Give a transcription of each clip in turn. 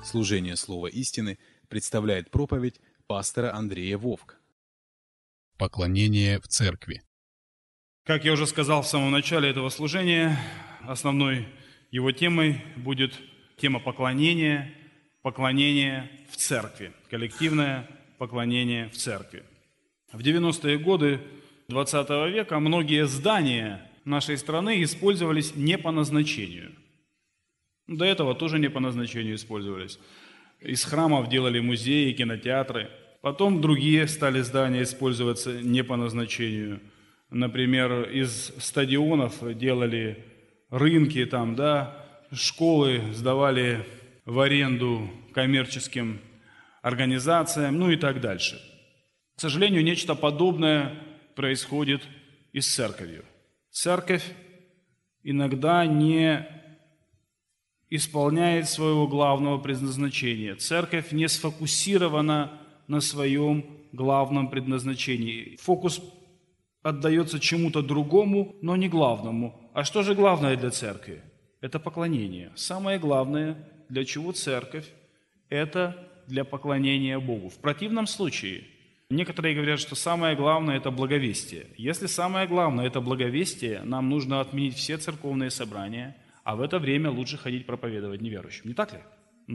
Служение Слова истины представляет проповедь пастора Андрея Вовк. Поклонение в церкви. Как я уже сказал в самом начале этого служения, основной его темой будет тема поклонения в церкви, коллективное поклонение в церкви. В 90-е годы 20 века многие здания нашей страны использовались не по назначению. До этого тоже не по назначению использовались. Из храмов делали музеи, кинотеатры. Потом другие стали здания использоваться не по назначению. Например, из стадионов делали рынки, школы сдавали в аренду коммерческим организациям, и так дальше. К сожалению, нечто подобное происходит и с церковью. Церковь иногда не исполняет своего главного предназначения. Церковь не сфокусирована на своем главном предназначении. Фокус отдается чему-то другому, но не главному. А что же главное для церкви? Это поклонение. Самое главное, для чего церковь, это для поклонения Богу. В противном случае, некоторые говорят, что самое главное – это благовестие. Если самое главное – это благовестие, нам нужно отменить все церковные собрания, а в это время лучше ходить проповедовать неверующим. Не так ли?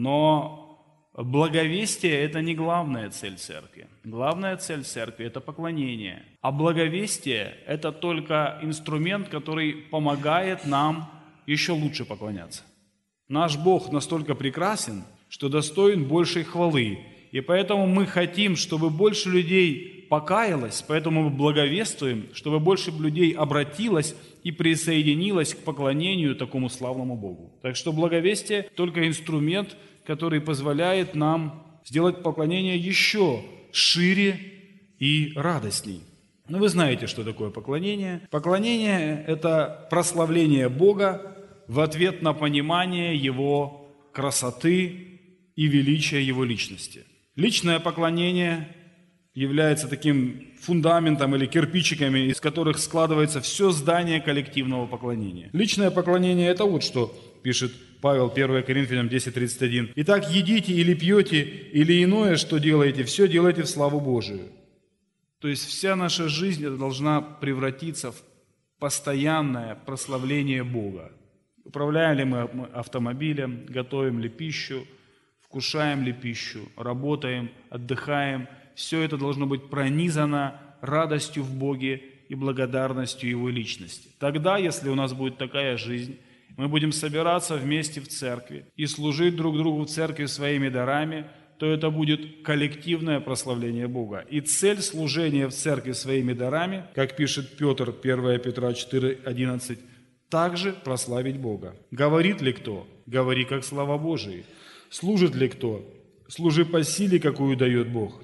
Но благовестие – это не главная цель церкви. Главная цель церкви – это поклонение. А благовестие – это только инструмент, который помогает нам еще лучше поклоняться. Наш Бог настолько прекрасен, что достоин большей хвалы. И поэтому мы хотим, чтобы больше людей покаялось, поэтому мы благовествуем, чтобы больше людей обратилось и присоединилось к поклонению такому славному Богу. Так что благовестие – только инструмент, который позволяет нам сделать поклонение еще шире и радостней. Вы знаете, что такое поклонение. Поклонение – это прославление Бога в ответ на понимание Его красоты и величия Его личности. Личное поклонение является таким фундаментом или кирпичиками, из которых складывается все здание коллективного поклонения. Личное поклонение – это вот что пишет Павел, 1 Коринфянам 10:31. «Итак, едите или пьете, или иное, что делаете, все делайте в славу Божию». То есть вся наша жизнь должна превратиться в постоянное прославление Бога. Управляем ли мы автомобилем, готовим ли пищу, вкушаем ли пищу, работаем, отдыхаем. Все это должно быть пронизано радостью в Боге и благодарностью Его личности. Тогда, если у нас будет такая жизнь, мы будем собираться вместе в церкви и служить друг другу в церкви своими дарами, то это будет коллективное прославление Бога. И цель служения в церкви своими дарами, как пишет Петр, 1 Петра 4:11, также прославить Бога. Говорит ли кто? Говори, как слава Божия. Служит ли кто? Служи по силе, какую дает Бог.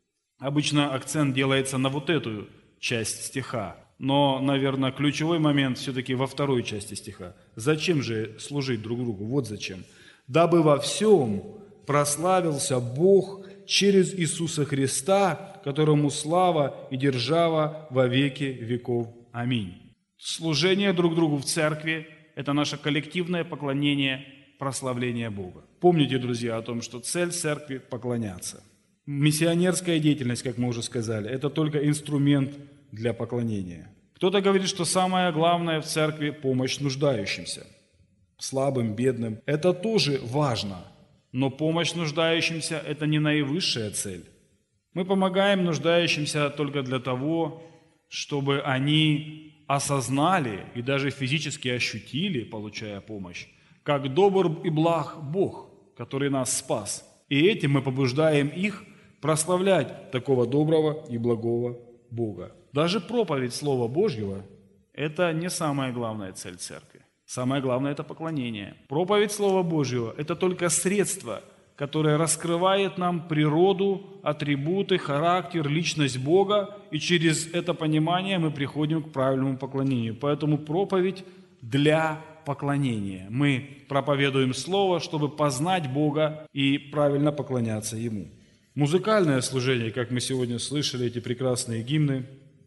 Обычно акцент делается на вот эту часть стиха, но, наверное, ключевой момент все-таки во второй части стиха. Зачем же служить друг другу? Вот зачем. «Дабы во всем прославился Бог через Иисуса Христа, которому слава и держава во веки веков. Аминь». Служение друг другу в церкви – это наше коллективное поклонение, прославление Бога. Помните, друзья, о том, что цель церкви – поклоняться. Миссионерская деятельность, как мы уже сказали, это только инструмент для поклонения. Кто-то говорит, что самое главное в церкви – помощь нуждающимся, слабым, бедным. Это тоже важно, но помощь нуждающимся – это не наивысшая цель. Мы помогаем нуждающимся только для того, чтобы они осознали и даже физически ощутили, получая помощь, как добр и благ Бог, который нас спас. И этим мы побуждаем их прославлять такого доброго и благого Бога. Даже проповедь Слова Божьего – это не самая главная цель церкви. Самое главное – это поклонение. Проповедь Слова Божьего – это только средство, которое раскрывает нам природу, атрибуты, характер, личность Бога, и через это понимание мы приходим к правильному поклонению. Поэтому проповедь для поклонения. Мы проповедуем Слово, чтобы познать Бога и правильно поклоняться Ему. Музыкальное служение, как мы сегодня слышали, эти прекрасные гимны,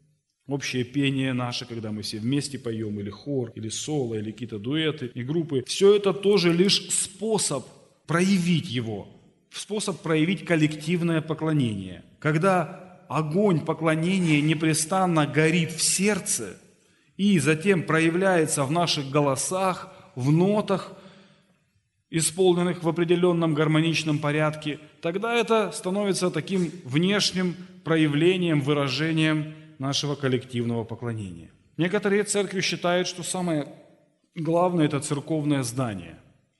общее пение наше, когда мы все вместе поем, или хор, или соло, или какие-то дуэты и группы, все это тоже лишь способ проявить его, способ проявить коллективное поклонение. Когда огонь поклонения непрестанно горит в сердце и затем проявляется в наших голосах, в нотах, исполненных в определенном гармоничном порядке, тогда это становится таким внешним проявлением, выражением нашего коллективного поклонения. Некоторые церкви считают, что самое главное – это церковное здание.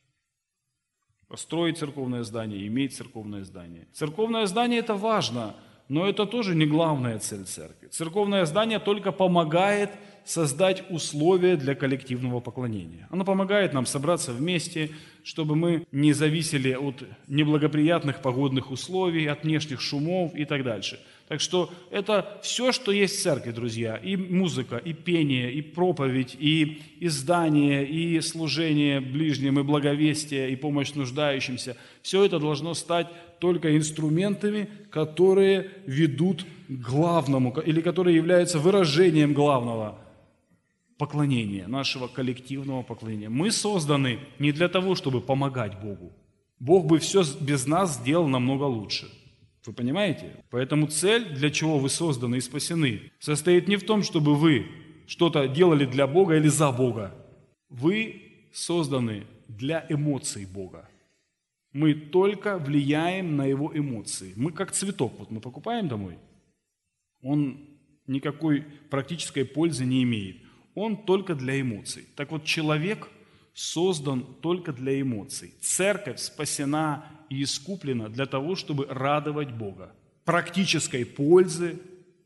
Построить церковное здание, иметь церковное здание. Церковное здание – это важно, но это тоже не главная цель церкви. Церковное здание только помогает создать условия для коллективного поклонения. Оно помогает нам собраться вместе, чтобы мы не зависели от неблагоприятных погодных условий, от внешних шумов и так дальше. Так что это все, что есть в церкви, друзья. И музыка, и пение, и проповедь, и издание, и служение ближним, и благовестие, и помощь нуждающимся. Все это должно стать только инструментами, которые ведут к главному, или которые являются выражением главного поклонения, нашего коллективного поклонения. Мы созданы не для того, чтобы помогать Богу. Бог бы все без нас сделал намного лучше. Вы понимаете? Поэтому цель, для чего вы созданы и спасены, состоит не в том, чтобы вы что-то делали для Бога или за Бога. Вы созданы для эмоций Бога. Мы только влияем на Его эмоции. Мы как цветок, вот мы покупаем домой, он никакой практической пользы не имеет. Он только для эмоций. Так вот, человек создан только для эмоций. Церковь спасена и искуплена для того, чтобы радовать Бога. Практической пользы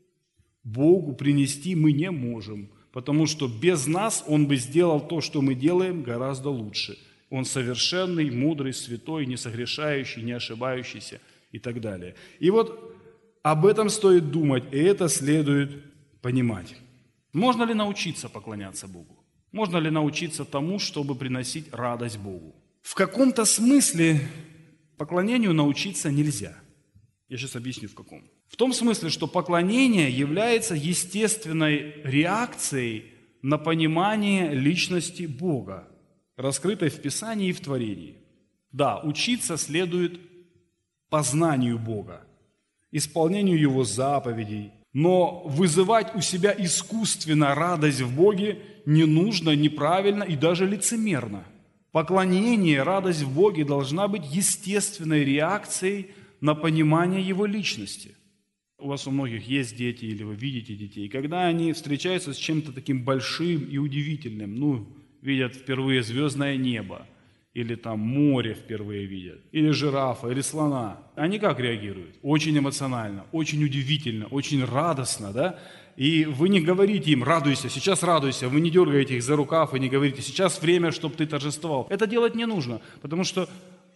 Богу принести мы не можем, потому что без нас Он бы сделал то, что мы делаем, гораздо лучше. Он совершенный, мудрый, святой, не согрешающий, не ошибающийся и так далее. И вот об этом стоит думать, и это следует понимать. Можно ли научиться поклоняться Богу? Можно ли научиться тому, чтобы приносить радость Богу? В каком-то смысле поклонению научиться нельзя. Я сейчас объясню в каком. В том смысле, что поклонение является естественной реакцией на понимание личности Бога, раскрытой в Писании и в Творении. Да, учиться следует познанию Бога, исполнению Его заповедей, но вызывать у себя искусственно радость в Боге не нужно, неправильно и даже лицемерно. Поклонение, радость в Боге должна быть естественной реакцией на понимание Его личности. У вас у многих есть дети или вы видите детей, и когда они встречаются с чем-то таким большим и удивительным, видят впервые звездное небо, или там море впервые видят, или жирафа, или слона. Они как реагируют? Очень эмоционально, очень удивительно, очень радостно, да? И вы не говорите им: радуйся, сейчас радуйся, вы не дергаете их за рукав и не говорите: сейчас время, чтобы ты торжествовал. Это делать не нужно, потому что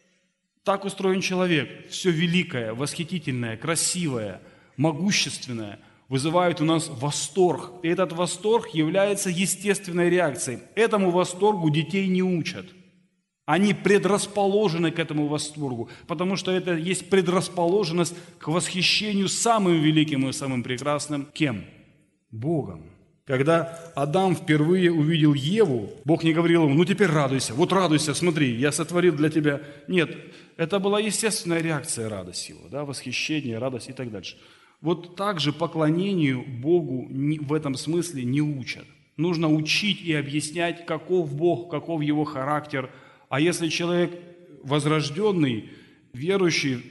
так устроен человек. Все великое, восхитительное, красивое, могущественное вызывает у нас восторг. И этот восторг является естественной реакцией. Этому восторгу детей не учат. Они предрасположены к этому восторгу, потому что это есть предрасположенность к восхищению самым великим и самым прекрасным кем? Богом. Когда Адам впервые увидел Еву, Бог не говорил ему: теперь радуйся, вот радуйся, смотри, я сотворил для тебя. Нет, это была естественная реакция радости его, да, восхищение, радость и так дальше. Вот так же поклонению Богу в этом смысле не учат. Нужно учить и объяснять, каков Бог, каков Его характер. А если человек возрожденный, верующий,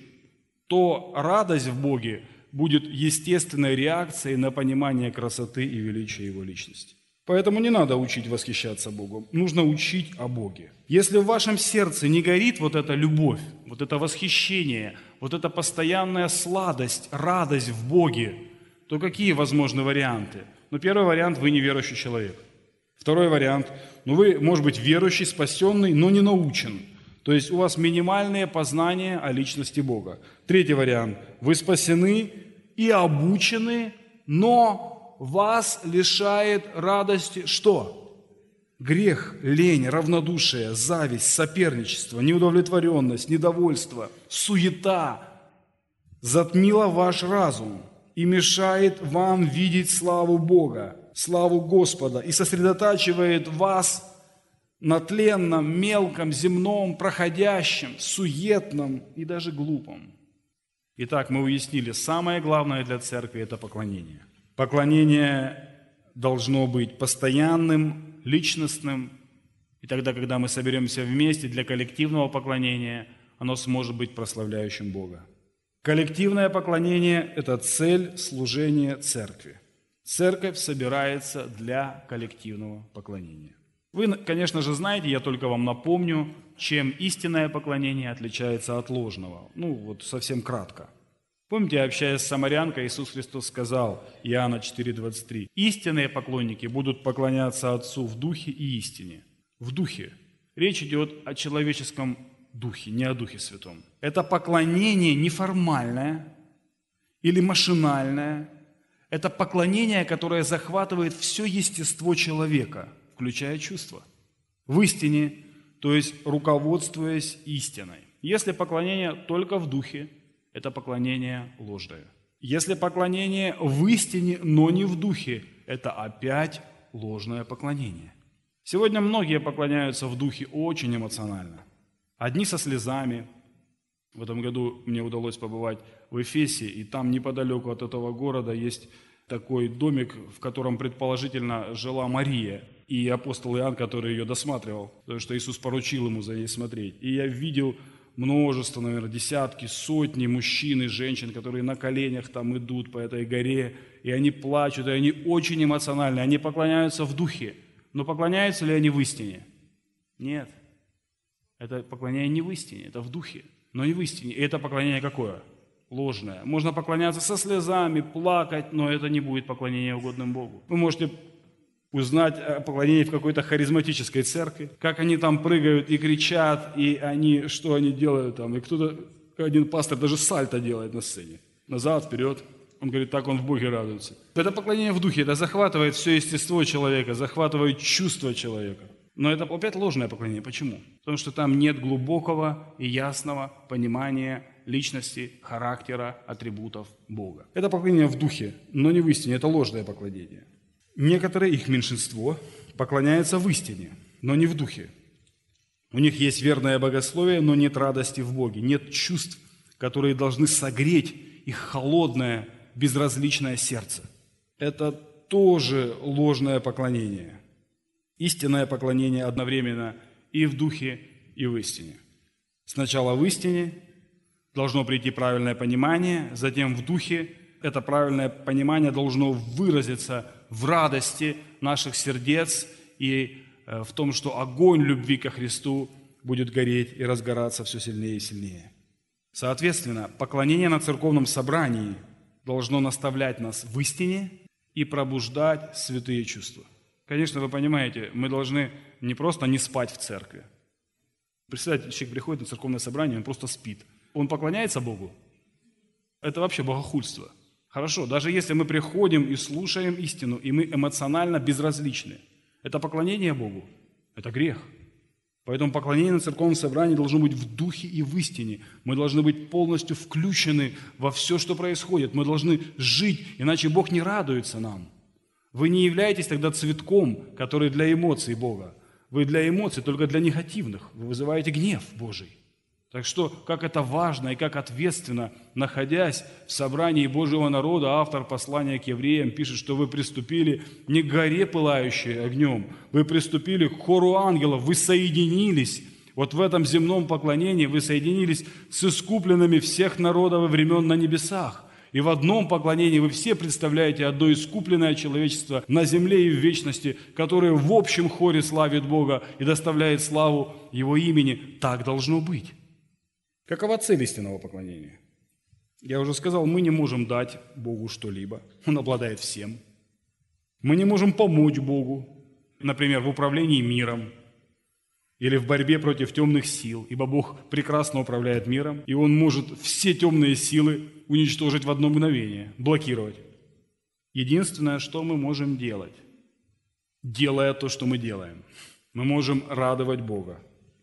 то радость в Боге будет естественной реакцией на понимание красоты и величия Его личности. Поэтому не надо учить восхищаться Богом, нужно учить о Боге. Если в вашем сердце не горит вот эта любовь, вот это восхищение, вот эта постоянная сладость, радость в Боге, то какие возможны варианты? Первый вариант – вы неверующий человек. Второй вариант – вы, может быть, верующий, спасенный, но не научен. То есть у вас минимальное познание о личности Бога. Третий вариант – вы спасены и обучены, но вас лишает радости что? Грех, лень, равнодушие, зависть, соперничество, неудовлетворенность, недовольство, суета затмила ваш разум и мешает вам видеть славу Бога, славу Господа, и сосредотачивает вас на тленном, мелком, земном, проходящем, суетном и даже глупом. Итак, мы уяснили, самое главное для церкви – это поклонение. Поклонение должно быть постоянным, личностным, и тогда, когда мы соберемся вместе для коллективного поклонения, оно сможет быть прославляющим Бога. Коллективное поклонение – это цель служения церкви. Церковь собирается для коллективного поклонения. Вы, конечно же, знаете, я только вам напомню, чем истинное поклонение отличается от ложного. Совсем кратко. Помните, общаясь с самарянкой, Иисус Христос сказал, Иоанна 4,23, «Истинные поклонники будут поклоняться Отцу в духе и истине». В духе. Речь идет о человеческом духе, не о Духе Святом. Это поклонение неформальное или машинальное. Это поклонение, которое захватывает все естество человека, включая чувства. В истине, то есть руководствуясь истиной. Если поклонение только в духе, это поклонение ложное. Если поклонение в истине, но не в духе, это опять ложное поклонение. Сегодня многие поклоняются в духе очень эмоционально. Одни со слезами. В этом году мне удалось побывать в Эфесе, и там неподалеку от этого города есть такой домик, в котором предположительно жила Мария, и апостол Иоанн, который ее досматривал, потому что Иисус поручил ему за ней смотреть. И я видел множество, наверное, десятки, сотни мужчин и женщин, которые на коленях там идут по этой горе, и они плачут, и они очень эмоциональны, они поклоняются в духе. Но поклоняются ли они в истине? Нет. Это поклонение не в истине, это в духе, но не в истине. И это поклонение какое? Ложное. Можно поклоняться со слезами, плакать, но это не будет поклонение угодным Богу. Вы можете узнать о поклонении в какой-то харизматической церкви, как они там прыгают и кричат, и что они делают там. И один пастор даже сальто делает на сцене. Назад, вперед. Он говорит, так он в Боге радуется. Это поклонение в духе, это захватывает все естество человека, захватывает чувства человека. Но это опять ложное поклонение. Почему? Потому что там нет глубокого и ясного понимания личности, характера, атрибутов Бога. Это поклонение в духе, но не в истине, это ложное поклонение. Некоторые, их меньшинство, поклоняются в истине, но не в духе. У них есть верное богословие, но нет радости в Боге, нет чувств, которые должны согреть их холодное, безразличное сердце. Это тоже ложное поклонение. Истинное поклонение одновременно и в духе, и в истине. Сначала в истине должно прийти правильное понимание, затем в духе это правильное понимание должно выразиться в радости наших сердец и в том, что огонь любви ко Христу будет гореть и разгораться все сильнее и сильнее. Соответственно, поклонение на церковном собрании должно наставлять нас в истине и пробуждать святые чувства. Конечно, вы понимаете, мы должны не просто не спать в церкви. Представьте, человек приходит на церковное собрание, он просто спит. Он поклоняется Богу? Это вообще богохульство. Хорошо, даже если мы приходим и слушаем истину, и мы эмоционально безразличны, это поклонение Богу? Это грех. Поэтому поклонение на церковном собрании должно быть в духе и в истине. Мы должны быть полностью включены во все, что происходит. Мы должны жить, иначе Бог не радуется нам. Вы не являетесь тогда цветком, который для эмоций Бога. Вы для эмоций, только для негативных. Вы вызываете гнев Божий. Так что, как это важно и как ответственно, находясь в собрании Божьего народа, автор послания к евреям пишет, что вы приступили не к горе, пылающей огнем, вы приступили к хору ангелов, вы соединились, вот в этом земном поклонении вы соединились с искупленными всех народов и времен на небесах. И в одном поклонении вы все представляете одно искупленное человечество на земле и в вечности, которое в общем хоре славит Бога и доставляет славу Его имени. Так должно быть. Какова цель истинного поклонения? Я уже сказал, мы не можем дать Богу что-либо. Он обладает всем. Мы не можем помочь Богу, например, в управлении миром или в борьбе против темных сил, ибо Бог прекрасно управляет миром, и Он может все темные силы уничтожить в одно мгновение, блокировать. Единственное, что мы можем делать, делая то, что мы делаем, мы можем радовать Бога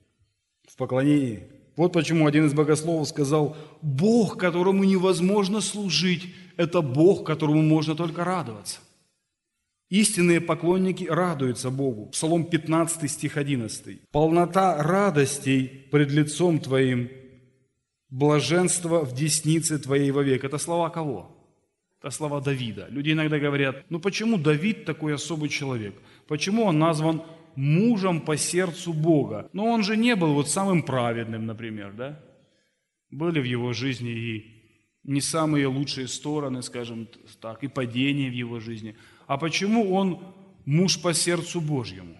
в поклонении. Вот почему один из богословов сказал, Бог, которому невозможно служить, это Бог, которому можно только радоваться. Истинные поклонники радуются Богу. Псалом 15, стих 11. «Полнота радостей пред лицом Твоим, блаженство в деснице Твоей вовек». Это слова кого? Это слова Давида. Люди иногда говорят, почему Давид такой особый человек? Почему он назван мужем по сердцу Бога? Но он же не был самым праведным, например, да? Были в его жизни и не самые лучшие стороны, скажем так, и падения в его жизни. А почему он муж по сердцу Божьему?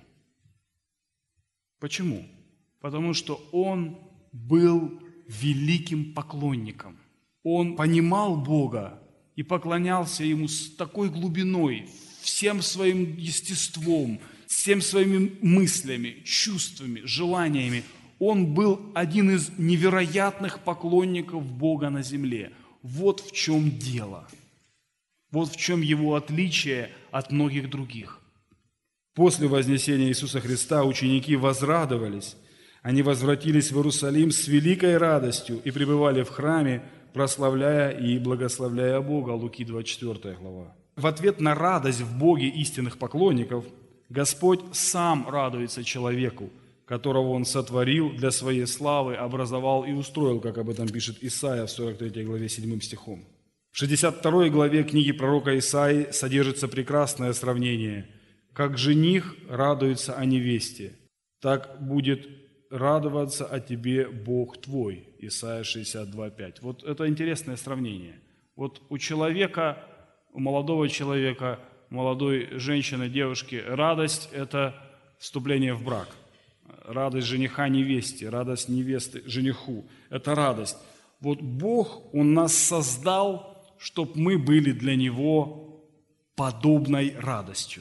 Почему? Потому что он был великим поклонником. Он понимал Бога и поклонялся Ему с такой глубиной, всем своим естеством, всем своими мыслями, чувствами, желаниями. Он был один из невероятных поклонников Бога на земле. Вот в чем дело. Вот в чем его отличие от многих других. После вознесения Иисуса Христа ученики возрадовались. Они возвратились в Иерусалим с великой радостью и пребывали в храме, прославляя и благословляя Бога. Луки 24 глава. В ответ на радость в Боге истинных поклонников Господь сам радуется человеку, которого Он сотворил для Своей славы, образовал и устроил, как об этом пишет Исаия в 43 главе 7 стихом. В 62 главе книги пророка Исаии содержится прекрасное сравнение. «Как жених радуется о невесте, так будет радоваться о тебе Бог твой». Исайя 62:5. Вот это интересное сравнение. Вот у человека, у молодого человека, молодой женщины, девушки, радость – это вступление в брак. Радость жениха невесте, радость невесты жениху – это радость. Вот Бог, Он нас создал, чтобы мы были для Него подобной радостью.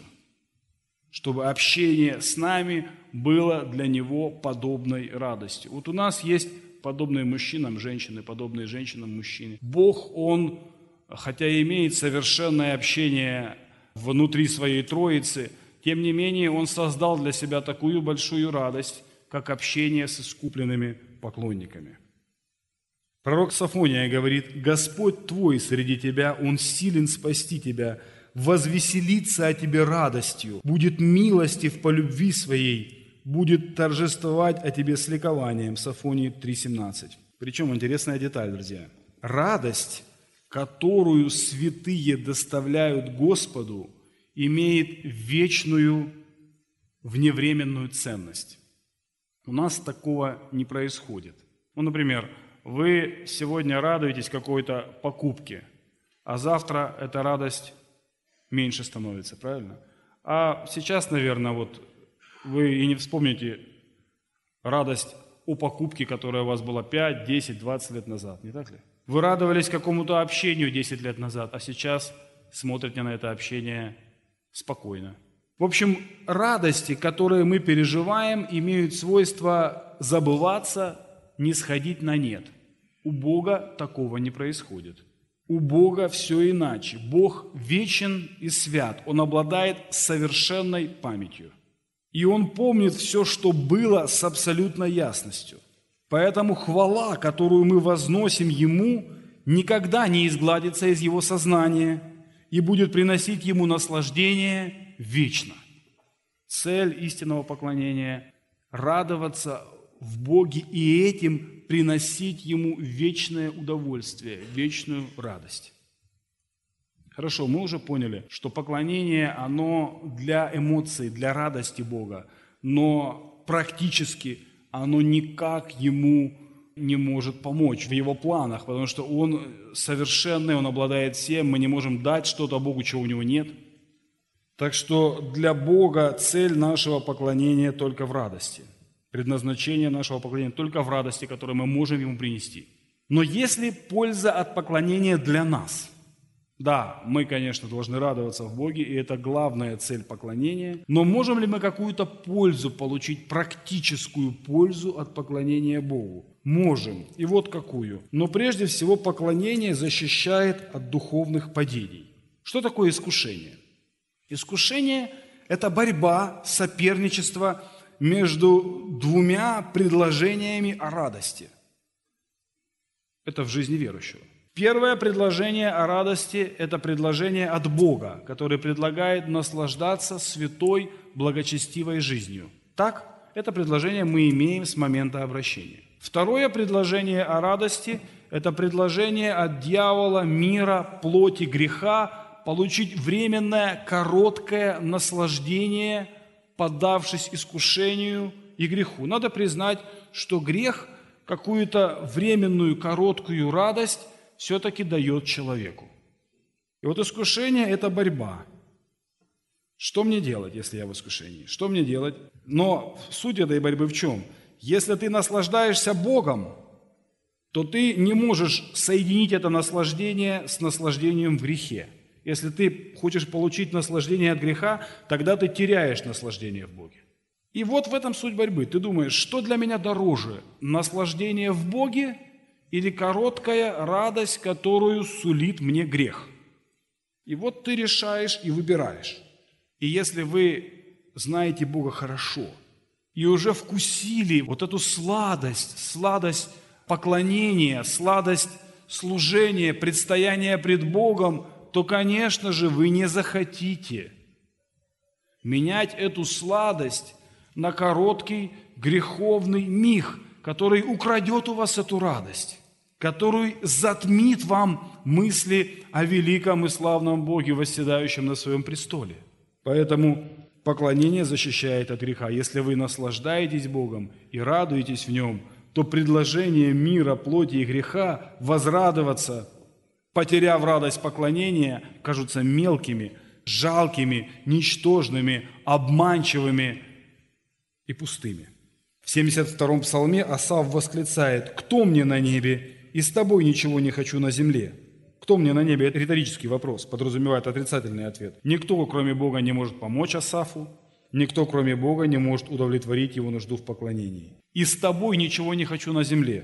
Чтобы общение с нами было для Него подобной радостью. Вот у нас есть подобные мужчинам женщины, подобные женщинам мужчины. Бог, Он, хотя имеет совершенное общение внутри Своей Троицы, тем не менее, Он создал для себя такую большую радость, как общение с искупленными поклонниками. Пророк Софония говорит: «Господь твой среди тебя, Он силен спасти тебя, возвеселится о тебе радостью, будет милостив по любви своей, будет торжествовать о тебе с ликованием». Софонии 3:17. Причем интересная деталь, друзья. Радость, которую святые доставляют Господу, имеет вечную вневременную ценность. У нас такого не происходит. Например, вы сегодня радуетесь какой-то покупке, а завтра эта радость меньше становится, правильно? А сейчас, наверное, вы и не вспомните радость о покупке, которая у вас была 5, 10, 20 лет назад, не так ли? Вы радовались какому-то общению 10 лет назад, а сейчас смотрите на это общение спокойно. В общем, радости, которые мы переживаем, имеют свойство забываться, не сходить на нет. У Бога такого не происходит. У Бога все иначе. Бог вечен и свят. Он обладает совершенной памятью. И Он помнит все, что было, с абсолютной ясностью. Поэтому хвала, которую мы возносим Ему, никогда не изгладится из Его сознания и будет приносить Ему наслаждение вечно. Цель истинного поклонения – радоваться в Боге и этим приносить Ему вечное удовольствие, вечную радость. Хорошо, мы уже поняли, что поклонение, оно для эмоций, для радости Бога, но практически оно никак Ему не может помочь в Его планах, потому что Он совершенный, Он обладает всем, мы не можем дать что-то Богу, чего у Него нет. Так что для Бога цель нашего поклонения только в радости. Предназначение нашего поклонения только в радости, которую мы можем Ему принести. Но есть ли польза от поклонения для нас? Да, мы, конечно, должны радоваться в Боге, и это главная цель поклонения. Но можем ли мы какую-то пользу получить, практическую пользу от поклонения Богу? Можем. И вот какую. Но прежде всего поклонение защищает от духовных падений. Что такое искушение? Искушение – это борьба, соперничество между двумя предложениями о радости. Это в жизни верующего. Первое предложение о радости – это предложение от Бога, который предлагает наслаждаться святой, благочестивой жизнью. Так, это предложение мы имеем с момента обращения. Второе предложение о радости – это предложение от дьявола, мира, плоти, греха, получить временное, короткое наслаждение, поддавшись искушению и греху. Надо признать, что грех какую-то временную, короткую радость все-таки дает человеку. И вот искушение – это борьба. Что мне делать, если я в искушении? Что мне делать? Но суть этой борьбы в чем? Если ты наслаждаешься Богом, то ты не можешь соединить это наслаждение с наслаждением в грехе. Если ты хочешь получить наслаждение от греха, тогда ты теряешь наслаждение в Боге. И вот в этом суть борьбы. Ты думаешь, что для меня дороже? Наслаждение в Боге или короткая радость, которую сулит мне грех? И вот ты решаешь и выбираешь. И если вы знаете Бога хорошо и уже вкусили вот эту сладость поклонения, сладость служения, предстояния пред Богом, то, конечно же, вы не захотите менять эту сладость на короткий греховный миг, который украдет у вас эту радость, который затмит вам мысли о великом и славном Боге, восседающем на своем престоле. Поэтому поклонение защищает от греха. Если вы наслаждаетесь Богом и радуетесь в Нем, то предложение мира, плоти и греха возрадоваться, потеряв радость поклонения, кажутся мелкими, жалкими, ничтожными, обманчивыми и пустыми. В 72-м псалме Асав восклицает: «Кто мне на небе? И с тобой ничего не хочу на земле». Кто мне на небе? Это риторический вопрос, подразумевает отрицательный ответ. Никто, кроме Бога, не может помочь Асафу. Никто, кроме Бога, не может удовлетворить его нужду в поклонении. «И с тобой ничего не хочу на земле».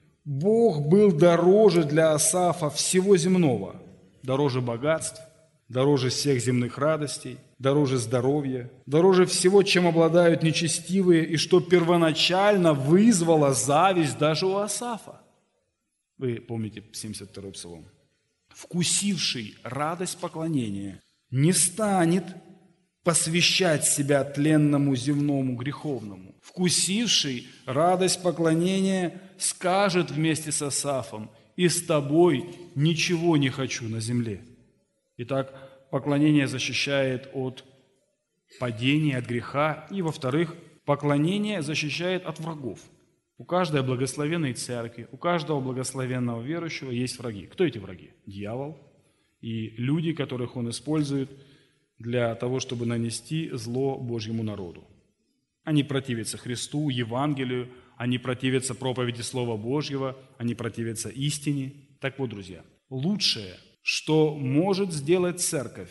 Бог был дороже для Асафа всего земного. Дороже богатств, дороже всех земных радостей, дороже здоровья, дороже всего, чем обладают нечестивые, и что первоначально вызвало зависть даже у Асафа. Вы помните 72-й псалом. «Вкусивший радость поклонения не станет посвящать себя тленному, земному, греховному. Вкусивший радость поклонения скажет вместе с Асафом: и с тобой ничего не хочу на земле». Итак, поклонение защищает от падения, от греха. И, во-вторых, поклонение защищает от врагов. У каждой благословенной церкви, у каждого благословенного верующего есть враги. Кто эти враги? Дьявол и люди, которых он использует для того, чтобы нанести зло Божьему народу. Они противятся Христу, Евангелию, они противятся проповеди Слова Божьего, они противятся истине. Так вот, друзья, лучшее, что может сделать церковь,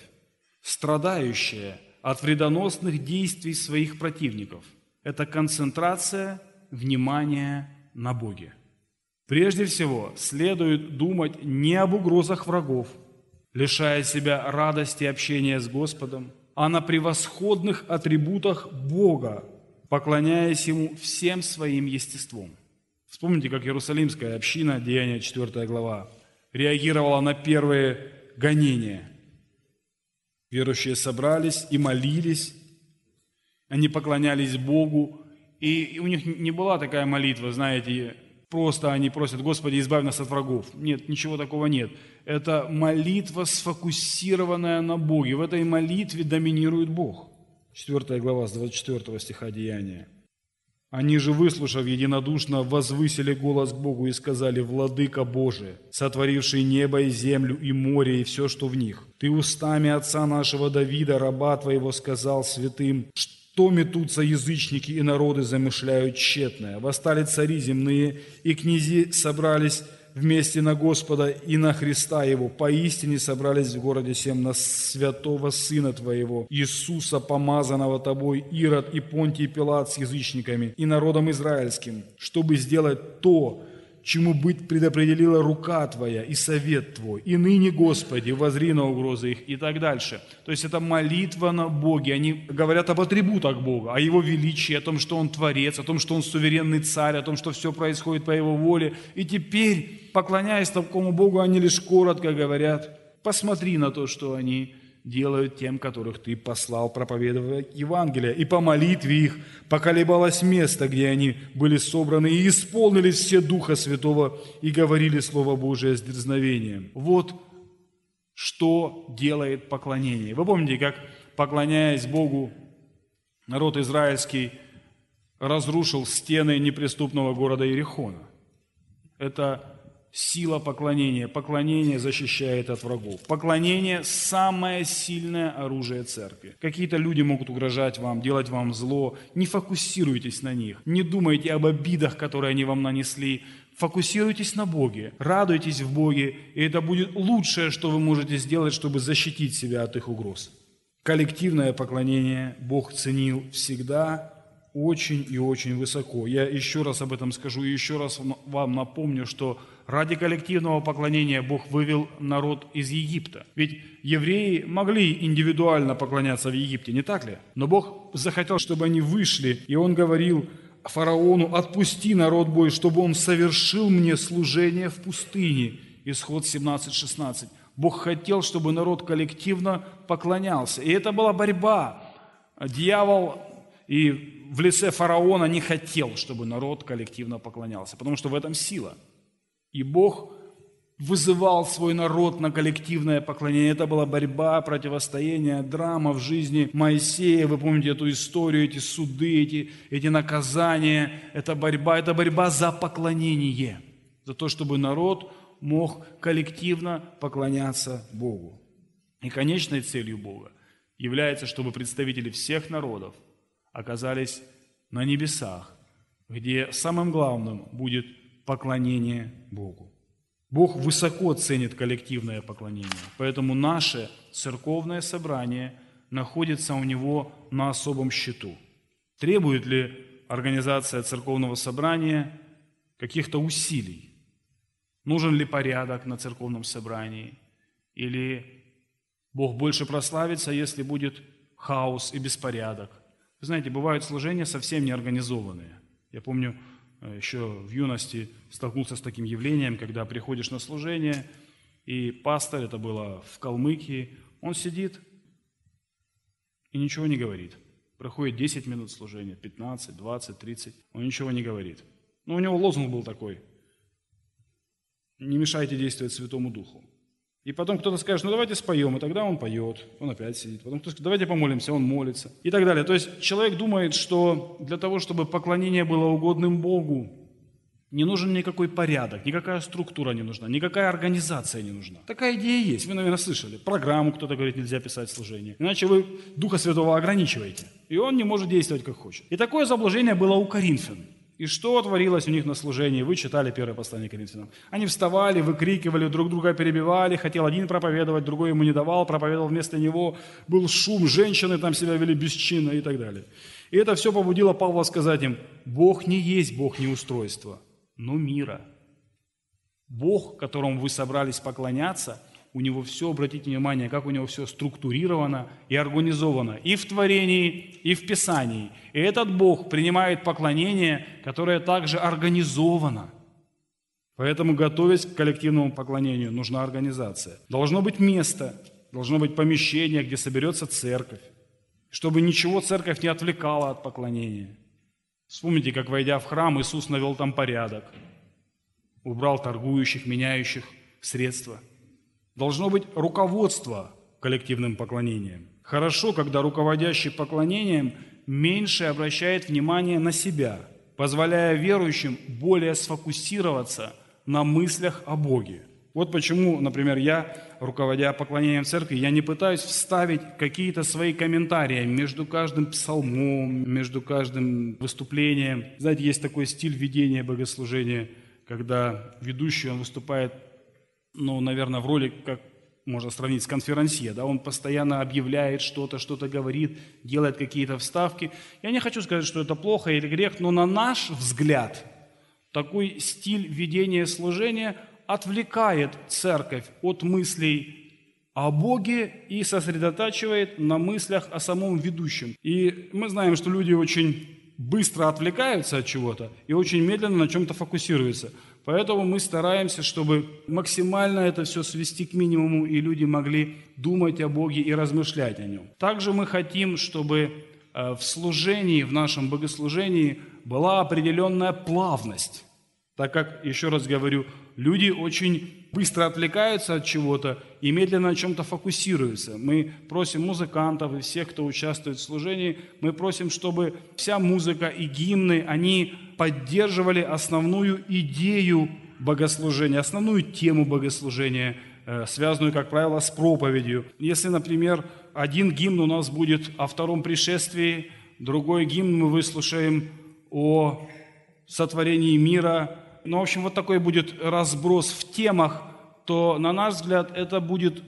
страдающая от вредоносных действий своих противников, это концентрация внимания на Боге. Прежде всего, следует думать не об угрозах врагов, лишая себя радости общения с Господом, а на превосходных атрибутах Бога, поклоняясь Ему всем своим естеством. Вспомните, как Иерусалимская община, Деяния 4 глава, реагировала на первые гонения. Верующие собрались и молились, они поклонялись Богу, и у них не была такая молитва, знаете, просто они просят: «Господи, избавь нас от врагов». Нет, ничего такого нет. Это молитва, сфокусированная на Боге. В этой молитве доминирует Бог. 4 глава с 24 стиха Деяния. «Они же, выслушав единодушно, возвысили голос к Богу и сказали: Владыка Божий, сотворивший небо и землю и море и все, что в них, Ты устами отца нашего Давида, раба Твоего, сказал святым: что метутся язычники и народы замышляют тщетное. Восстали цари земные, и князи собрались вместе на Господа и на Христа Его. Поистине собрались в городе сем на святого Сына Твоего, Иисуса, помазанного Тобой, Ирод и Понтий Пилат с язычниками и народом израильским, чтобы сделать то, чему быть предопределила рука Твоя и совет Твой, и ныне, Господи, возри на угрозы их, и так дальше. То есть это молитва на Боге. Они говорят об атрибутах Бога, о Его величии, о том, что Он Творец, о том, что Он суверенный Царь, о том, что все происходит по Его воле. И теперь, поклоняясь такому Богу, они лишь коротко говорят: посмотри на то, что они делают тем, которых Ты послал проповедовать Евангелие. И по молитве их поколебалось место, где они были собраны, и исполнились все Духа Святого, и говорили Слово Божие с дерзновением. Вот что делает поклонение. Вы помните, как, поклоняясь Богу, народ израильский разрушил стены неприступного города Иерихона? Это сила поклонения. Поклонение защищает от врагов. Поклонение – самое сильное оружие церкви. Какие-то люди могут угрожать вам, делать вам зло. Не фокусируйтесь на них. Не думайте об обидах, которые они вам нанесли. Фокусируйтесь на Боге. Радуйтесь в Боге. И это будет лучшее, что вы можете сделать, чтобы защитить себя от их угроз. Коллективное поклонение Бог ценил всегда очень и очень высоко. Я еще раз об этом скажу и еще раз вам напомню, что ради коллективного поклонения Бог вывел народ из Египта. Ведь евреи могли индивидуально поклоняться в Египте, не так ли? Но Бог захотел, чтобы они вышли, и Он говорил фараону: «Отпусти народ мой, чтобы он совершил мне служение в пустыне». Исход 17:16. Бог хотел, чтобы народ коллективно поклонялся. И это была борьба. Дьявол и в лице фараона не хотел, чтобы народ коллективно поклонялся, потому что в этом сила. И Бог вызывал свой народ на коллективное поклонение. Это была борьба, противостояние, драма в жизни Моисея. Вы помните эту историю, эти суды, эти наказания. Это борьба за поклонение, за то, чтобы народ мог коллективно поклоняться Богу. И конечной целью Бога является, чтобы представители всех народов оказались на небесах, где самым главным будет поклонение Богу. Бог высоко ценит коллективное поклонение, поэтому наше церковное собрание находится у Него на особом счету. Требует ли организация церковного собрания каких-то усилий? Нужен ли порядок на церковном собрании? Или Бог больше прославится, если будет хаос и беспорядок? Вы знаете, бывают служения совсем неорганизованные. Я помню, еще в юности столкнулся с таким явлением, когда приходишь на служение, и пастор, это было в Калмыкии, он сидит и ничего не говорит. Проходит 10 минут служения, 15, 20, 30, он ничего не говорит. Но у него лозунг был такой: «Не мешайте действовать Святому Духу». И потом кто-то скажет: ну давайте споем, и тогда он поет, он опять сидит. Потом кто-то скажет: давайте помолимся, он молится. И так далее. То есть человек думает, что для того, чтобы поклонение было угодным Богу, не нужен никакой порядок, никакая структура не нужна, никакая организация не нужна. Такая идея есть, вы, наверное, слышали. Программу кто-то говорит, нельзя писать служение. Иначе вы Духа Святого ограничиваете, и он не может действовать как хочет. И такое заблуждение было у коринфян. И что творилось у них на служении? Вы читали первое послание Коринфянам. Они вставали, выкрикивали, друг друга перебивали, хотел один проповедовать, другой ему не давал, проповедовал вместо него, был шум, женщины там себя вели бесчинно и так далее. И это все побудило Павла сказать им: Бог не есть Бог неустройства, но мира. Бог, которому вы собрались поклоняться, у Него все, обратите внимание, как у Него все структурировано и организовано и в творении, и в Писании. И этот Бог принимает поклонение, которое также организовано. Поэтому, готовясь к коллективному поклонению, нужна организация. Должно быть место, должно быть помещение, где соберется церковь, чтобы ничего церковь не отвлекала от поклонения. Вспомните, как, войдя в храм, Иисус навел там порядок, убрал торгующих, меняющих средства. Должно быть руководство коллективным поклонением. Хорошо, когда руководящий поклонением меньше обращает внимание на себя, позволяя верующим более сфокусироваться на мыслях о Боге. Вот почему, например, я, руководя поклонением церкви, я не пытаюсь вставить какие-то свои комментарии между каждым псалмом, между каждым выступлением. Знаете, есть такой стиль ведения богослужения, когда ведущий, он выступает, наверное, в роли, как можно сравнить с конферансье, да, он постоянно объявляет что-то говорит, делает какие-то вставки. Я не хочу сказать, что это плохо или грех, но на наш взгляд такой стиль ведения служения отвлекает церковь от мыслей о Боге и сосредотачивает на мыслях о самом ведущем. И мы знаем, что люди очень быстро отвлекаются от чего-то и очень медленно на чем-то фокусируются. Поэтому мы стараемся, чтобы максимально это все свести к минимуму, и люди могли думать о Боге и размышлять о Нем. Также мы хотим, чтобы в служении, в нашем богослужении была определенная плавность. Так как, еще раз говорю, люди очень быстро отвлекаются от чего-то и медленно на чем-то фокусируются. Мы просим музыкантов и всех, кто участвует в служении, мы просим, чтобы вся музыка и гимны, они поддерживали основную идею богослужения, основную тему богослужения, связанную, как правило, с проповедью. Если, например, один гимн у нас будет о втором пришествии, другой гимн мы выслушаем о сотворении мира. Ну, в общем, вот такой будет разброс в темах, то, на наш взгляд, это будет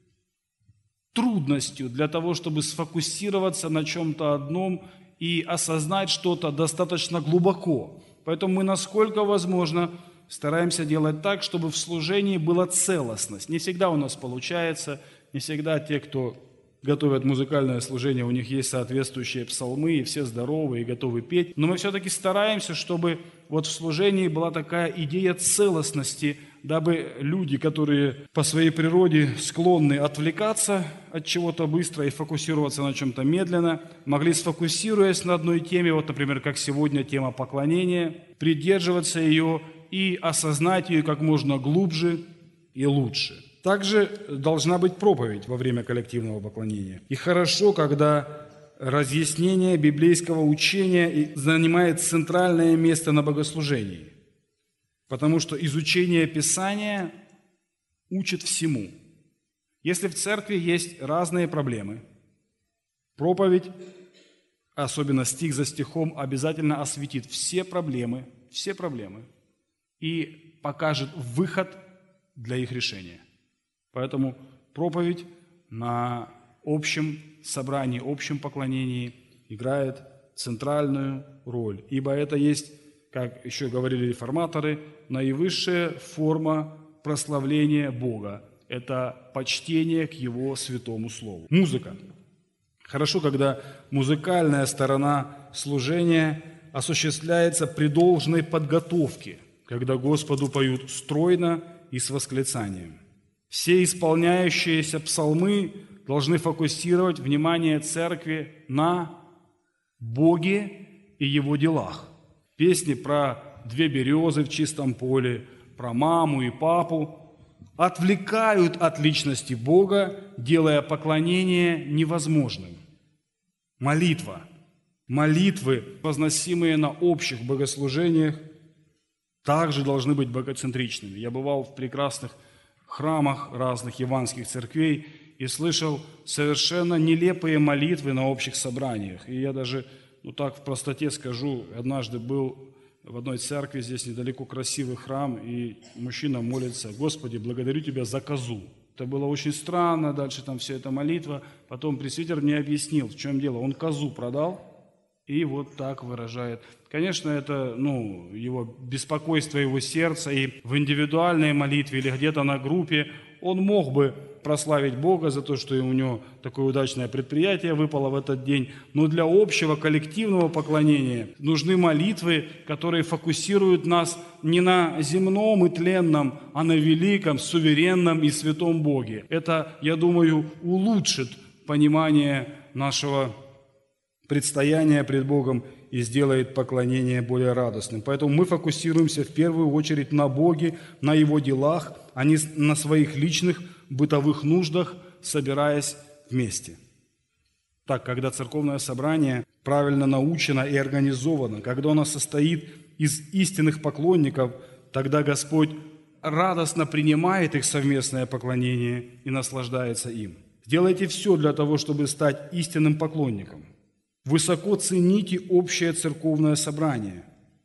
трудностью для того, чтобы сфокусироваться на чем-то одном и осознать что-то достаточно глубоко. Поэтому мы, насколько возможно, стараемся делать так, чтобы в служении была целостность. Не всегда у нас получается, не всегда те, кто готовят музыкальное служение, у них есть соответствующие псалмы, и все здоровы и готовы петь. Но мы все-таки стараемся, чтобы вот в служении была такая идея целостности, дабы люди, которые по своей природе склонны отвлекаться от чего-то быстро и фокусироваться на чем-то медленно, могли, сфокусируясь на одной теме, вот, например, как сегодня тема поклонения, придерживаться ее и осознать ее как можно глубже и лучше. Также должна быть проповедь во время коллективного поклонения. И хорошо, когда разъяснение библейского учения занимает центральное место на богослужении, потому что изучение Писания учит всему. Если в церкви есть разные проблемы, проповедь, особенно стих за стихом, обязательно осветит все проблемы и покажет выход для их решения. Поэтому проповедь на общем собрании, общем поклонении играет центральную роль, ибо это есть, как еще говорили реформаторы, наивысшая форма прославления Бога. Это почтение к Его святому Слову. Музыка. Хорошо, когда музыкальная сторона служения осуществляется при должной подготовке, когда Господу поют стройно и с восклицанием. Все исполняющиеся псалмы должны фокусировать внимание церкви на Боге и Его делах. Песни про две березы в чистом поле, про маму и папу отвлекают от личности Бога, делая поклонение невозможным. Молитва. Молитвы, возносимые на общих богослужениях, также должны быть богоцентричными. Я бывал в прекрасных храмах разных яванских церквей и слышал совершенно нелепые молитвы на общих собраниях. И я даже, так в простоте скажу, однажды был в одной церкви, здесь недалеко красивый храм, и мужчина молится: «Господи, благодарю Тебя за козу». Это было очень странно, дальше там вся эта молитва. Потом пресвитер мне объяснил, в чем дело. Он козу продал и вот так выражает. Конечно, это его беспокойство, его сердца, и в индивидуальной молитве или где-то на группе он мог бы прославить Бога за то, что у него такое удачное предприятие выпало в этот день. Но для общего коллективного поклонения нужны молитвы, которые фокусируют нас не на земном и тленном, а на великом, суверенном и святом Боге. Это, я думаю, улучшит понимание нашего предстояния пред Богом и сделает поклонение более радостным. Поэтому мы фокусируемся в первую очередь на Боге, на Его делах, а не на своих личных бытовых нуждах, собираясь вместе. Так, когда церковное собрание правильно научено и организовано, когда оно состоит из истинных поклонников, тогда Господь радостно принимает их совместное поклонение и наслаждается им. Сделайте все для того, чтобы стать истинным поклонником. Высоко цените общее церковное собрание,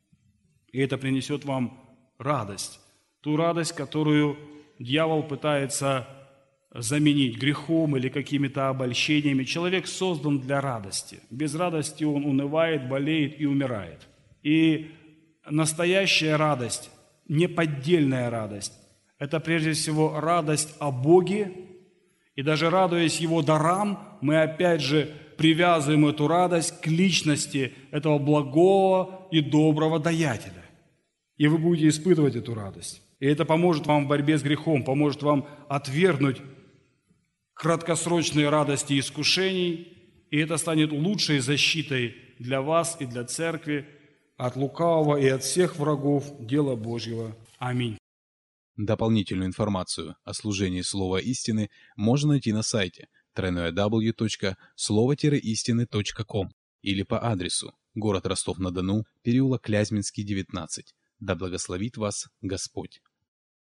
и это принесет вам радость. Ту радость, которую дьявол пытается заменить грехом или какими-то обольщениями. Человек создан для радости. Без радости он унывает, болеет и умирает. И Настоящая радость, неподдельная радость, это прежде всего радость о Боге, и даже радуясь Его дарам, мы опять же привязываем эту радость к личности этого благого и доброго даятеля. И вы будете испытывать эту радость. И это поможет вам в борьбе с грехом, поможет вам отвергнуть краткосрочные радости и искушений, и это станет лучшей защитой для вас и для церкви от лукавого и от всех врагов дела Божьего. Аминь. Дополнительную информацию о служении Слова Истины можно найти на сайте www.slovo-истины.com или по адресу город Ростов-на-Дону, переулок Клязьминский, 19. Да благословит вас Господь!